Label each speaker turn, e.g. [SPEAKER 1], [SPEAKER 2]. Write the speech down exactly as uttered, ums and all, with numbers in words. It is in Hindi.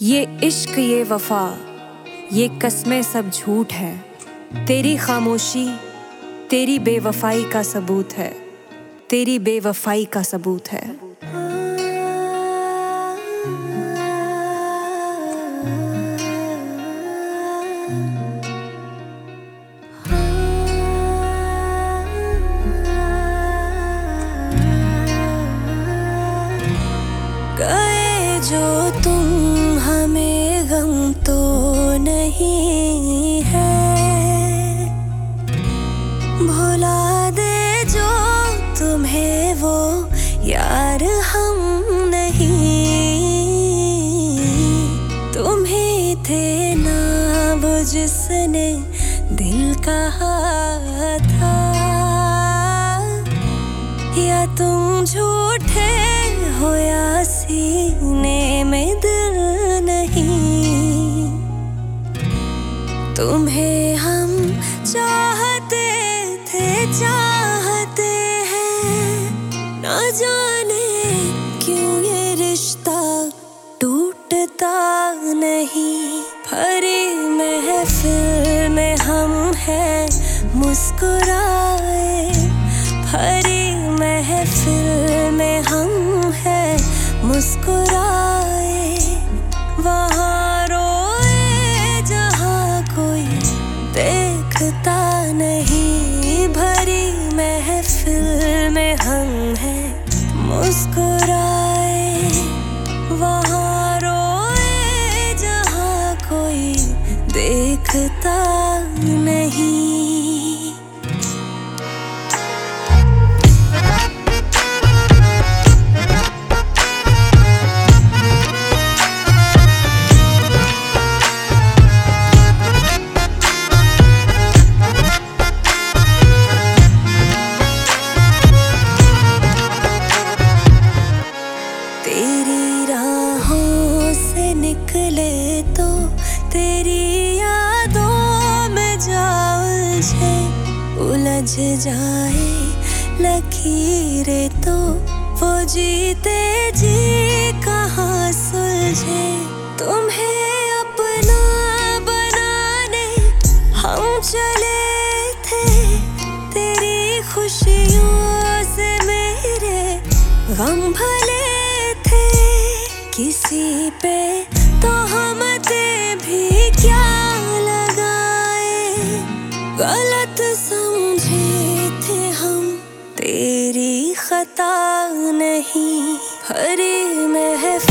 [SPEAKER 1] ये इश्क ये वफा ये कस्में सब झूठ है। तेरी खामोशी तेरी बेवफाई का सबूत है। तेरी बेवफाई का सबूत है।
[SPEAKER 2] गए जो तुम हमें गम तो नहीं है। भुला दे जो तुम्हें वो यार हम नहीं। तुम ही थे ना वो जिसने दिल कहा था। या तुम झूठे हो या सीने में दिल नहीं। तुम्हें हम चाहते थे चाहते हैं। ना जाने क्यों ये रिश्ता टूटता नहीं। भरी महफिल में हम हैं मुस्कुराए। भरी महफिल में हम हैं मुस्कुराए। वहाँ रोए जहाँ कोई देखता नहीं। भरी महफिल में हम हैं मुस्कुराए। वहाँ रोए जहाँ कोई देखता नहीं। तेरी राहों से निकले तो तेरी यादों में जा उलझे। उलझ जाए लकीरें तो वो जीते जी कहाँ सुलझे। तुम्हें अपना बनाने हम चले थे। तेरी खुशियों से मेरे गम भले किसी पे तो हम भी क्या लगाए। गलत समझे थे हम तेरी खता नहीं। हरी महफिल